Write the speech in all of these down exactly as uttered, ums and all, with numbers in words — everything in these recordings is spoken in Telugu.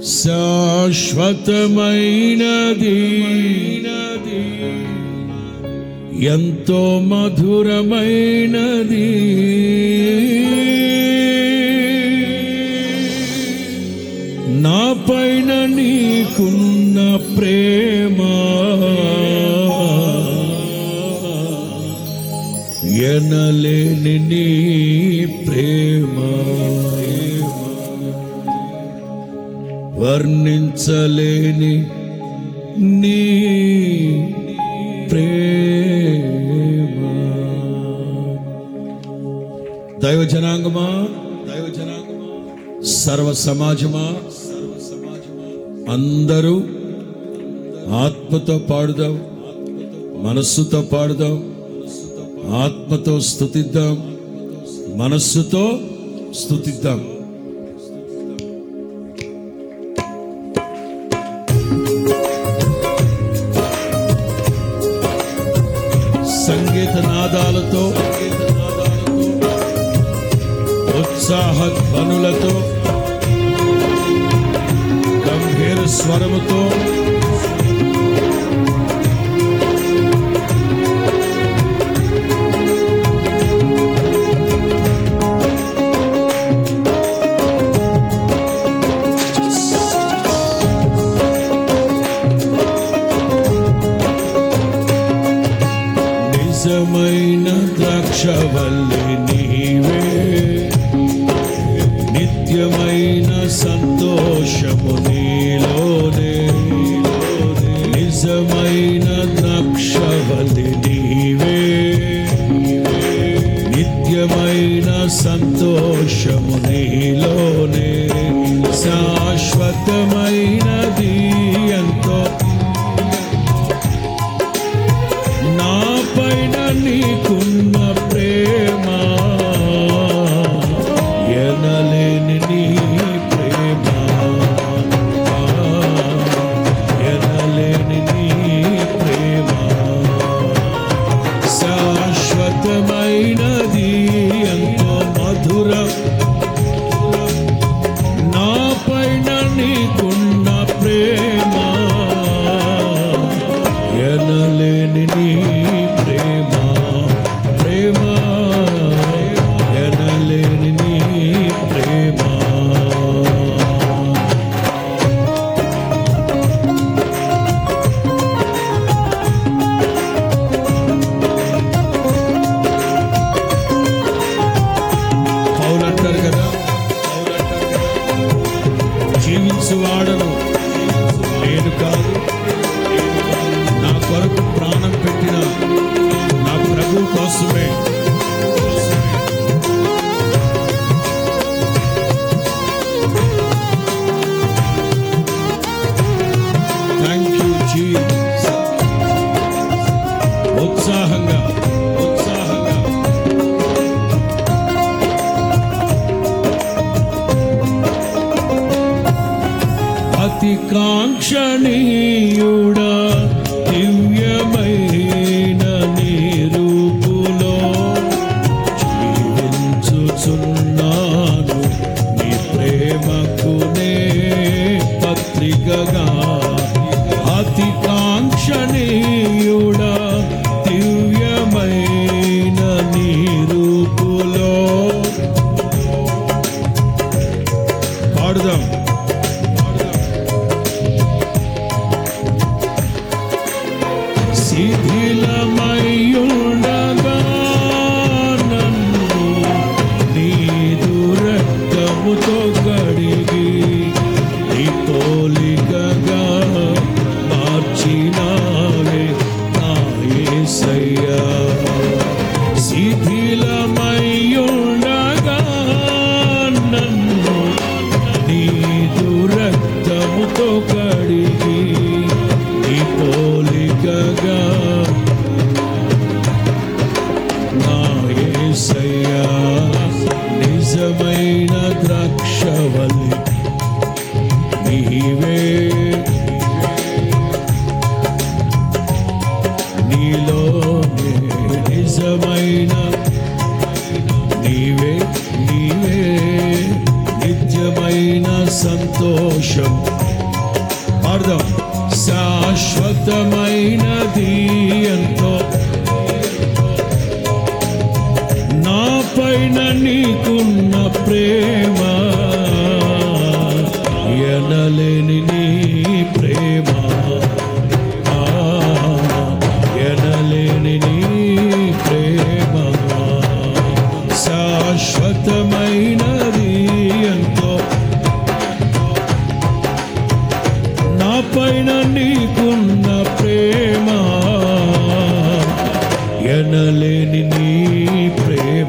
శాశ్వతమైనది, ఎంతో మధురమైనది. నా పైన నీకున్న ప్రేమ ఎనలేని నీ ప్రేమ, వర్ణించలేని నీ ప్రేమ. దైవ జనాంగమా, దైవ జనాంగమా, సర్వ సమాజమా, సర్వ సమాజమా, అందరూ ఆత్మతో పాడుదాం, మనస్సుతో పాడుదాం, ఆత్మతో స్తుతిద్దాం, మనస్సుతో స్తుతిద్దాం. సంగీత నాదాలతో, ఉత్సాహ ధ్వనులతో, గంభీర స్వరముతో నిజమైన ద్రాక్షవల్లి నీవే, నిత్యమైన సంతోషము నీలోనే. నిజమైన ద్రాక్షవల్లి నీవే, నిత్యమైన సంతోషము నీలోనే. శాశ్వతమైనది ఎంతో, నా పైన నీకున్న ప్రేమ ఎనలేని నీ ప్రేమ, ఎనలేని నీ ప్రేమ. శాశ్వతమైనది ఎంతో మధురం, నా పైన నీకున్న ప్రేమ ఎనలేని నీ ప్రేమ, ప్రేమ ఎనలేని నీ ప్రేమ. పౌలు అంటారు కదా, జీవించువాడను నేను కాదు, నా కొరకు ప్రాణం పెట్టిన నా ప్రభు కోసమే. Thank you Jesus. ఉత్సాహంగా ఉత్సాహంగా అతి కాంక్షణీయుడా, దివ్యమైన నీ రూపులో జీవించుచున్నాను, నీ ప్రేమకునే పత్రికగా. అతి కాంక్షణీయుడా, దివ్యమైన నీ రూపులో. పాడుదాం. శిథిలమయ్యుండగా నన్ను నీదు రక్తముతో కడిగి, నీ పోలికగా మార్చినావే నా యేసయ్యా. శిథిలమయ్యుండగా నన్ను నీదు రక్తముతో కడిగి, నీ పోలికగా నా యేసయ్యా. నిజమైన ద్రాక్షవల్లి నీవే, నీలోనే నిజమైన నీవే, నీవే నిత్యమైన సంతోషం పైన నీకున్న ప్రేమ, ఎనలేని నీ ప్రేమ, ఎనలేని నీ ప్రేమ, శాశ్వతమైనది ఎంతో. నా పైన నీకున్న ప్రేమ, ఎనలేని నీ ప్రేమ,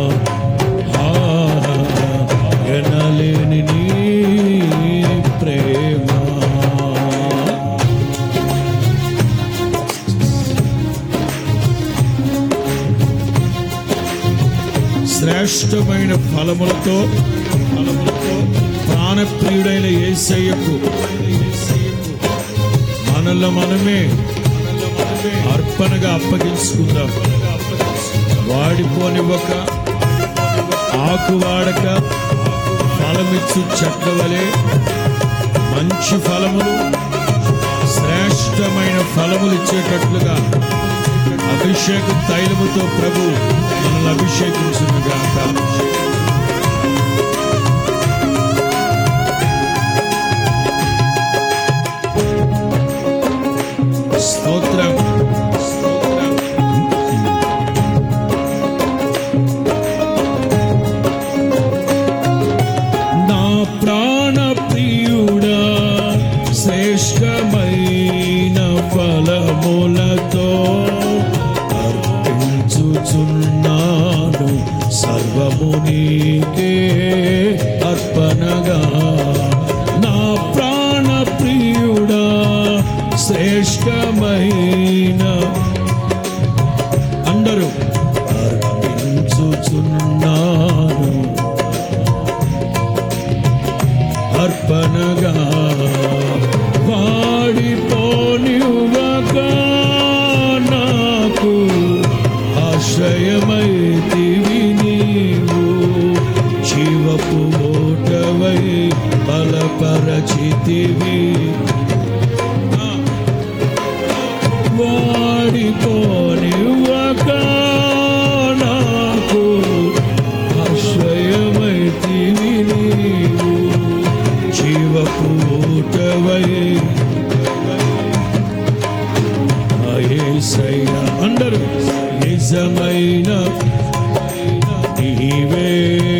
ఎనలేని నీ ప్రేమ. శ్రేష్టమైన ఫలములతో ఫలములతో ప్రాణప్రియుడైన యేసయ్యకు మనలో మనమే అర్పణగా అప్పగించుకుందాం. వాడిపోనివ్వక, ఆకు వాడక, ఫలమిచ్చు చెట్ల వలె మంచి ఫలములు, శ్రేష్టమైన ఫలములు ఇచ్చేటట్లుగా అభిషేక తైలముతో ప్రభు మనల్ని అభిషేకించునుగాక. స్తోత్రం. నా ప్రాణ ప్రియుడా, శ్రేష్టమైన ఫలములతో అర్పించుచున్నాను సర్వము నీకే అర్పణగా. నా ప్రాణ ప్రియుడా, శ్రేష్టమైన అందరూ అర్పించుచున్నాను అర్పణగా. వాడిపోనివ్వక నాకు ఆశ్రయమైతివి నీవు, జీవపు ఓటవై బలపరచితివి. వాడిపోనివ్వక నాకు ఆశ్రయమైతివి నీవు, జీవపు ఓటవై. యేసయ్యా అందరూ నిజమైన నీవే,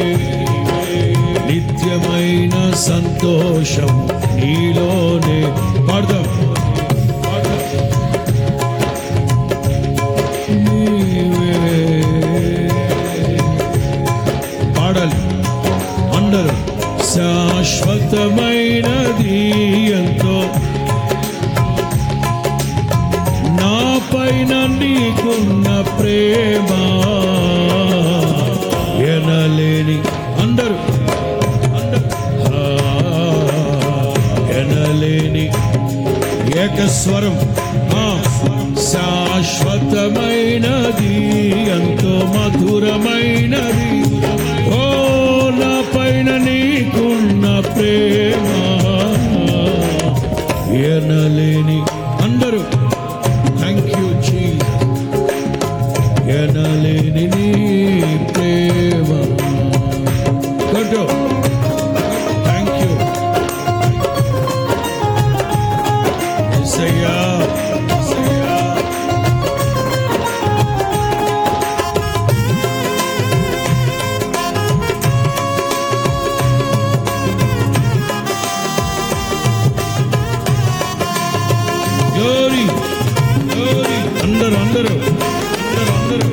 నిత్యమైన సంతోషం నీలోనే. పాడదాం. పాడాలి అందరూ. శాశ్వతమైనది ఎంతో, నా పైన నీకున్న ప్రేమ, ఎనలేని అందరూ ఎనలేని ఏకస్వరం. శాశ్వతమైనది ఎంతో మధురమైనది, ఓ నా పైన నీకున్న ప్రేమ, ఎనలేని అందరూ. Thank you Jesus. ఎనలేని నీ ప్రేమ. కొట్టు. థ్యాంక్ యూ యేసయ్యా. Glory glory. అందరూ అందరూ అందరూ అందరూ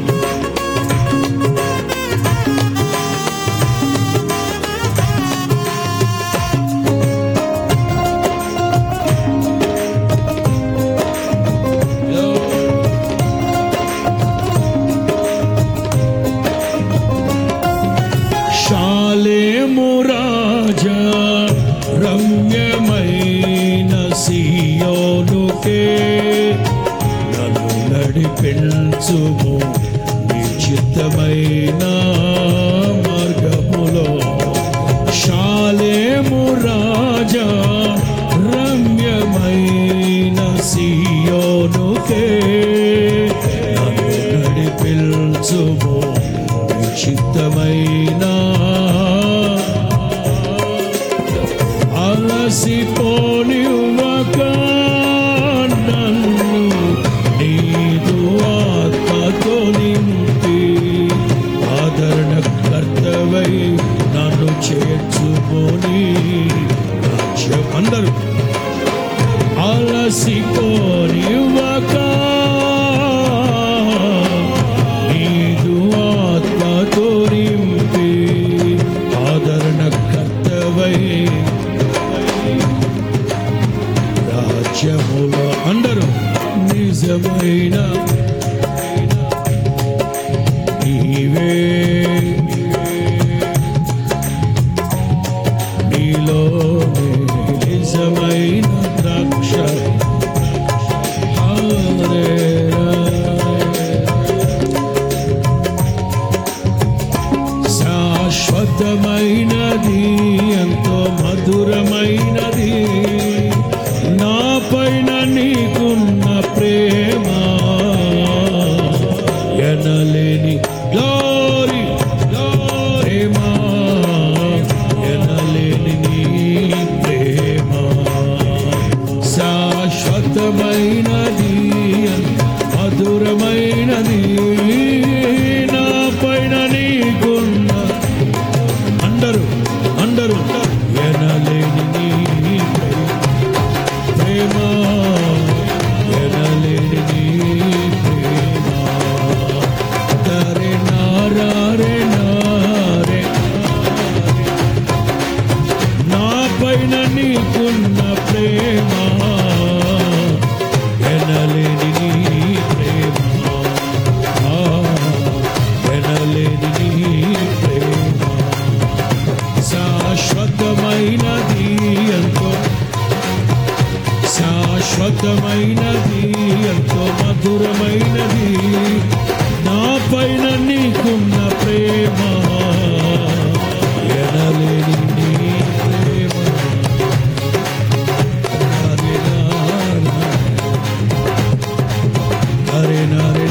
శాలేము రాజా, రమ్యమైన సియోనుకే నన్ను నడిపించుము నిశ్చితమైన మార్గములో. శాలేము రాజా, రమ్యమైన సియోనుకే నన్ను నడిపించుము నిశ్చిత శాశ్వతమైన అలసిపోనివ్వక నన్ను నీదు ఆత్మతో నింపి ఆదరణకర్తవై నన్ను చేర్చుకొని రాజ్యం అందరూ అలసిపోనివ్వక నీదు ఆత్మతో నింపి ఆదరణకర్తవై రాజ్యములో అందరూ నిజమైన నీవే నీలో నిజమైన ద్రాక్ష శాశ్వతమైనది ఎంతో మధురమైనది నా పైన నీకున్న ప్రేమ ఎనలేని గ్లోరీ ప్రేమ ఎనలేని నీ ప్రేమ శాశ్వతమైనది మధురమైనది నా పైన నీకున్న అందరూ అందరూ ఎనలేని నీ ప్రేమ ఎనలేని నీ ప్రేమ తరే నారే నారే నా పైన నీకున్న ప్రేమ ఎనలేని నీ ప్రేమ ఎనలేని నీ ప్రేమ శాశ్వతమైనది ఎంతో శాశ్వతమైనది ఎంతో మధురమైనది నా పైన నీకున్న ప్రేమ ఎనలేని నీ ప్రేమ హరే నారే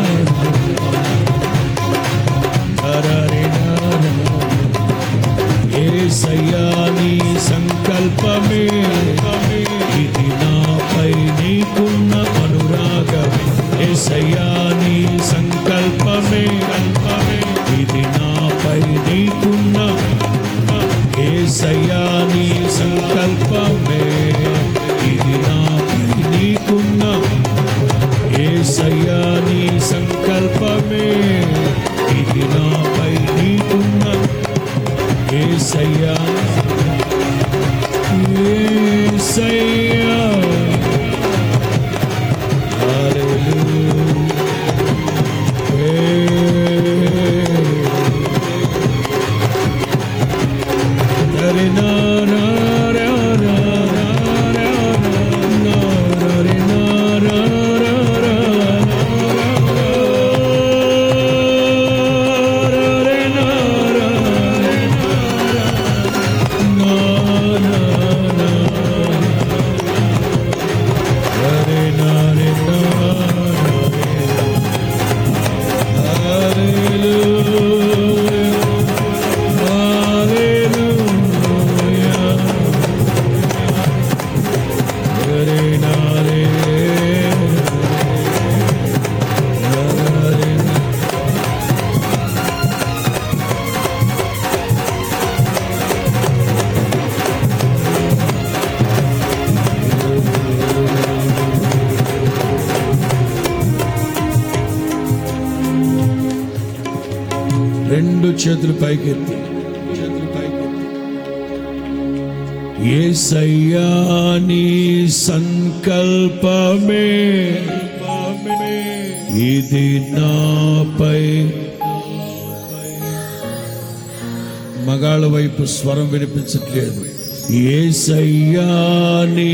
హరే యేసయ్యా నీ సంకల్పమే ఇది నాపై నీకున్న అనురాగమే యేసయ్యా నీ సంకల్పమే ఇది నాపై నీకున్న యేసయ్యా నీ సంకల్పమే ఇది నాపై నీకున్న యేసయ్యా నీ సంకల్పమే ఇది నాపై నీకున్న యేసయ్యా యేసయ్యా రెండు చేతులు పైకెత్తి యేసయ్యా నీ సంకల్పమే ఇది నాపై మగాళ్ళ వైపు స్వరం వినిపించట్లేదు యేసయ్యా నీ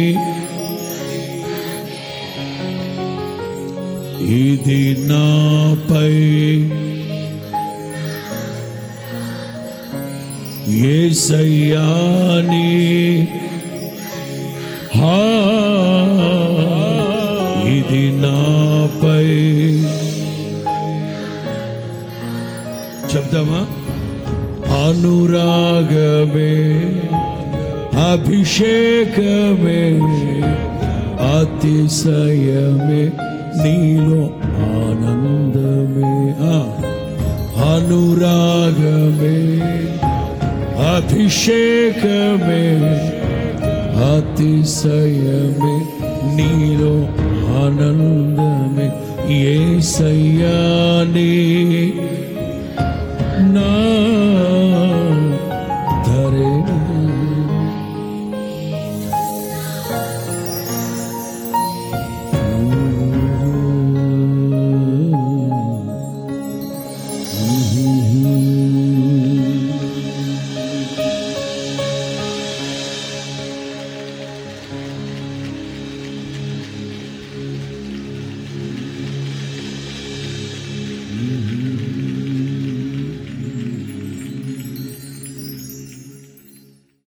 ఇది నాపై యేసయ్యా నీ హా ఇది నాపై చెప్తామా? అనురాగమే అభిషేకమే అతిశయమే నీలో ఆనందమే. అనురాగమే అభిషేకమే అతిశయమే నీలో ఆనందమే. యేసయ్యా నీ